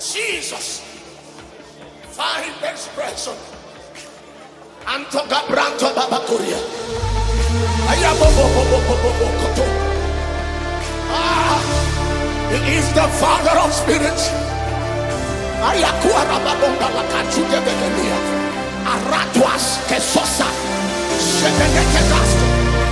Jesus. Find expression. Antoga Branto Babakuria. He is the Father of spirits. Ayakuara Babonga Lakachuga Begelia. Aratuas Kesosa. Shebeneketasto.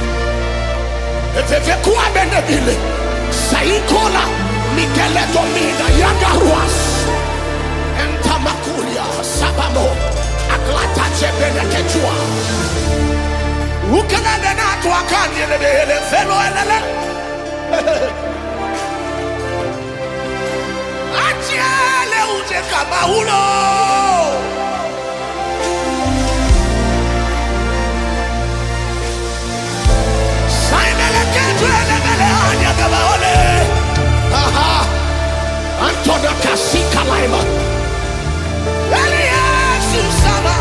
Efekua Benebile. Saikola Mikele Domina Yagaruas. Entamakuria Sabamo. Aklata Chebenekechua. Ukana na tu akanye le felo elele. Atiele uje kama ulo. Saimele ketu elele anya kama ole. Aha. Antoda kasika laima. Eliasu sama.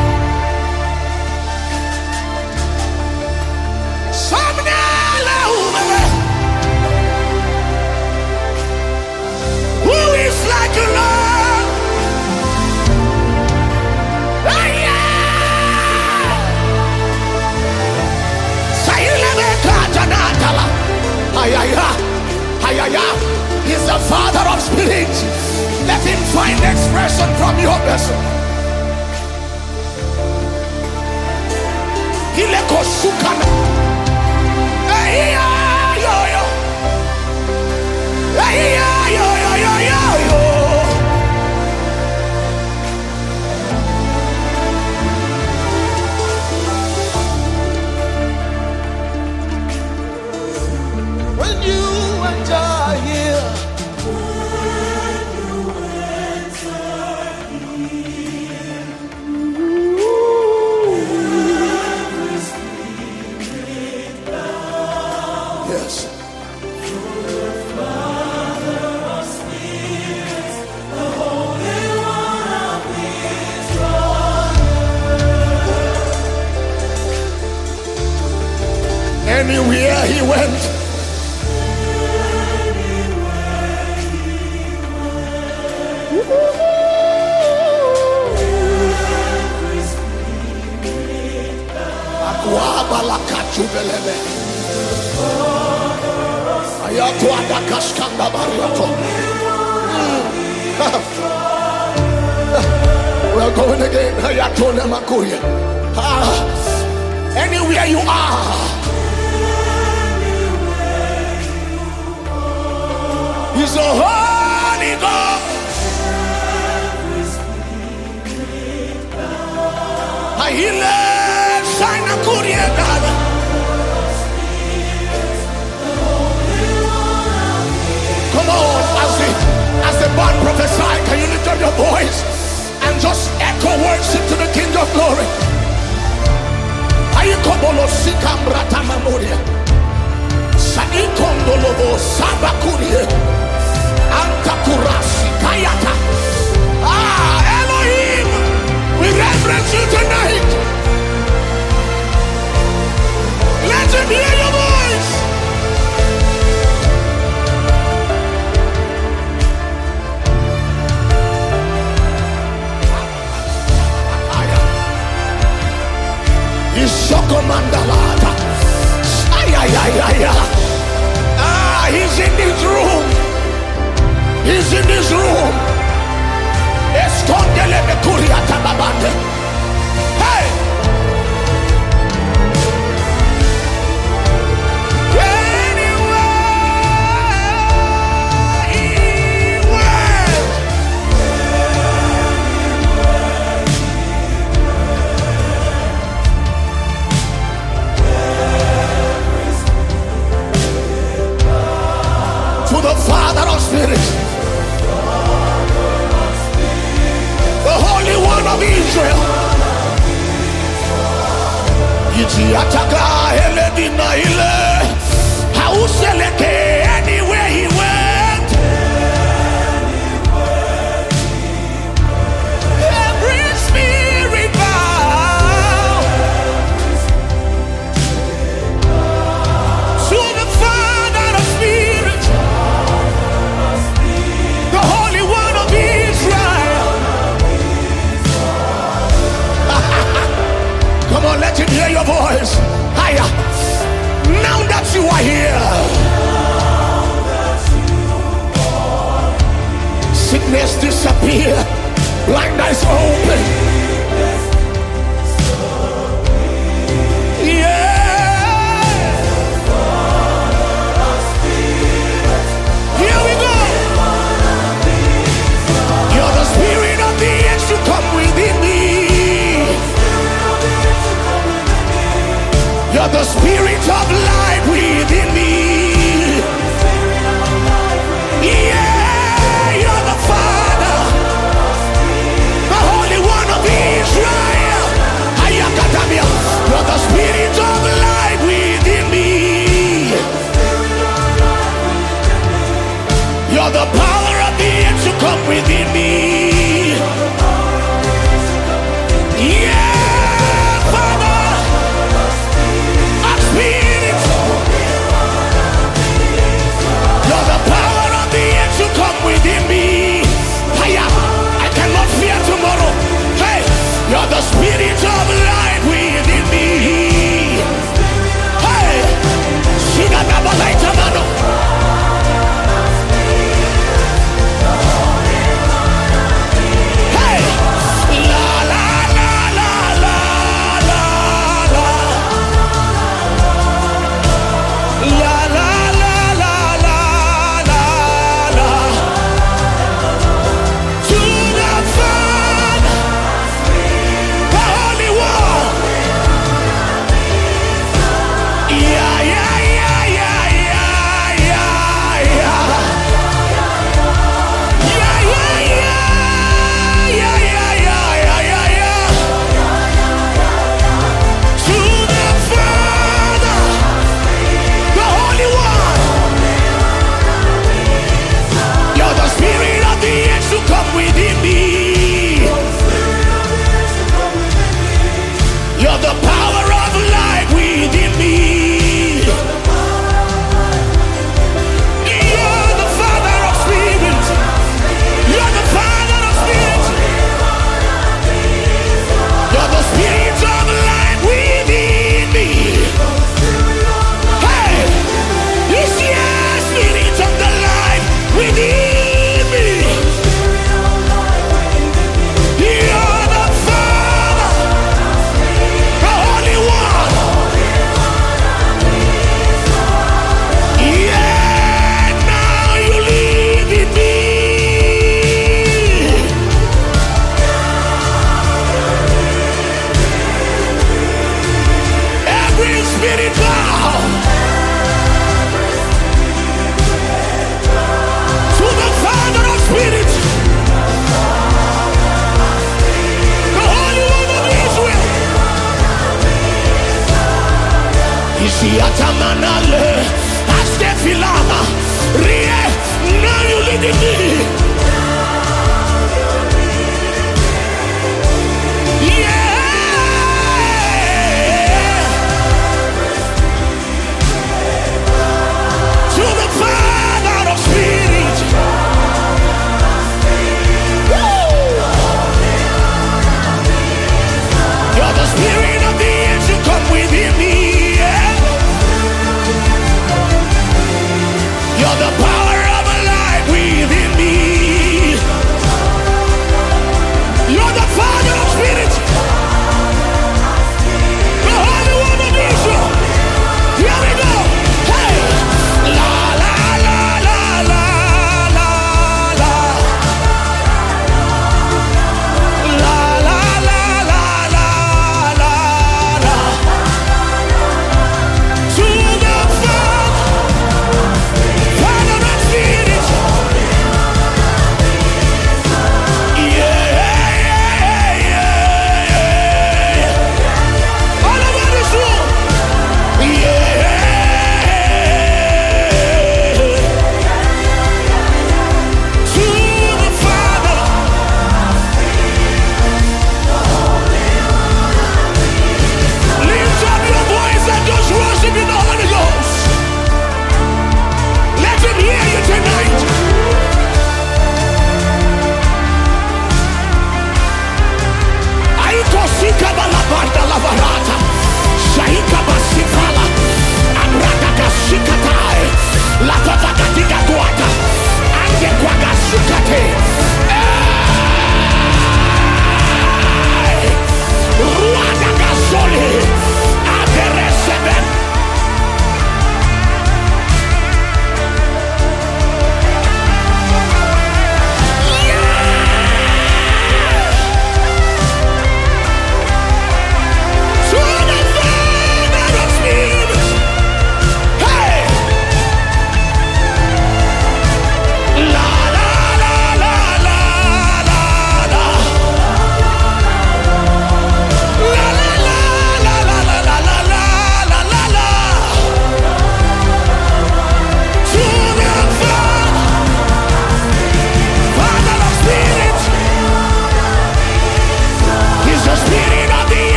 Who is like you, Lord? He's the Father of spirits. Let him find expression from your vessel. Hileko sukana. When you enter here, yes. Anywhere he went, we're going again. Anywhere you are, he's a holy God. Come on, as the band prophesy, can you lift up your voice and just echo worship to the King of Glory? Ayikobolo sikambrata mamoria. Sanikondolobo sabakurie. Antakurasi kayata. Elohim, we reverence you tonight. Let him hear your voice. Ishokomandalata. He's in this room. He's in this room. Escondele me kuriata babande. Hey! The Father of spirits, the Holy One of Israel. Anywhere he went, every spirit bow to the Father of spirits. The Holy One of Israel. you are here. Sickness disappear, blind eyes open. Yeah. Here we go. You're the spirit of the age to come within me. You're the spirit of life within me. Yeah, you're the Father, the Holy One of Israel. Ayakatamia, you're the spirit of life within me. You're the power of the age to come within me. Yeah, Father, I'm spirit. You're the power of the age to come within me. I cannot fear tomorrow. Hey, you're the spirit of life within me. Hey, Shigadabalaita. Hey, la la la la la la la la la la la la la la. To the Father, the Holy One. Yeah, yeah, yeah, yeah, yeah, yeah, yeah. Yeah, yeah, yeah. Yeah, yeah, yeah, yeah, yeah, yeah. To the Father, the Holy One. You're the spirit of the age to come within me. You're the power of life within me. You're the Father of spirit. You're the Father of spirit. You're the spirit of life within me. Hey, this year, spirit of the life within me. You're the Father, the Holy One. Yeah, now you live in me. Every spirit bow to the Father of spirit, the Holy One of Israel. Isiatamanale, Astefilama, Rie, now you live in me. Yeah. To the Father of spirit. Woo! You're the spirit of the age to come within me. Yeah. You're the power of life within me.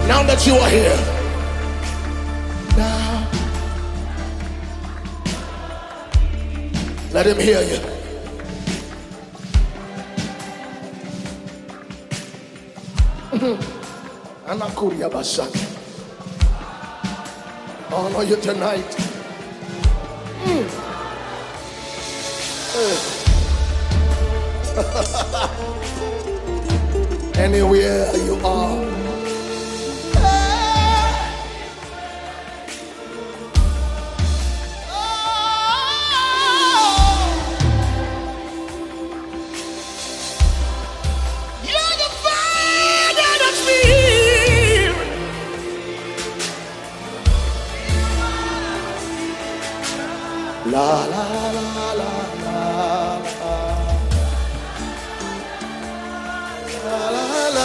Now that you are here, now let him hear you. Anakuria Basak. Honor you tonight. Anywhere you are. La la la la la la la la la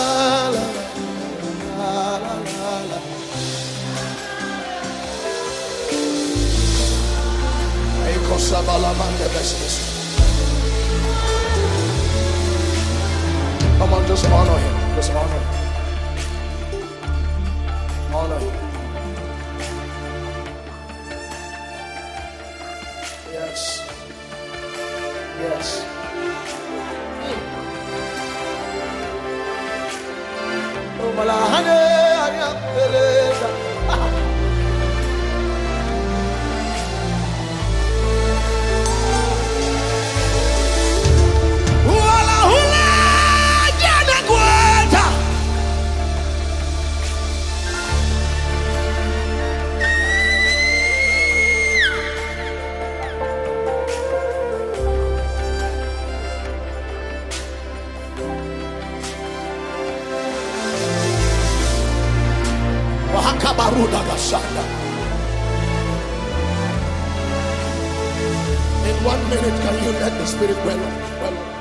la la. Eko sabala mande bestes. Come on, just honor him. Just honor him. Honor him. Yes. Yes. Oh, malahane ayapeleza. Wala hula jana kweta. In 1 minute, can you let the Spirit well on?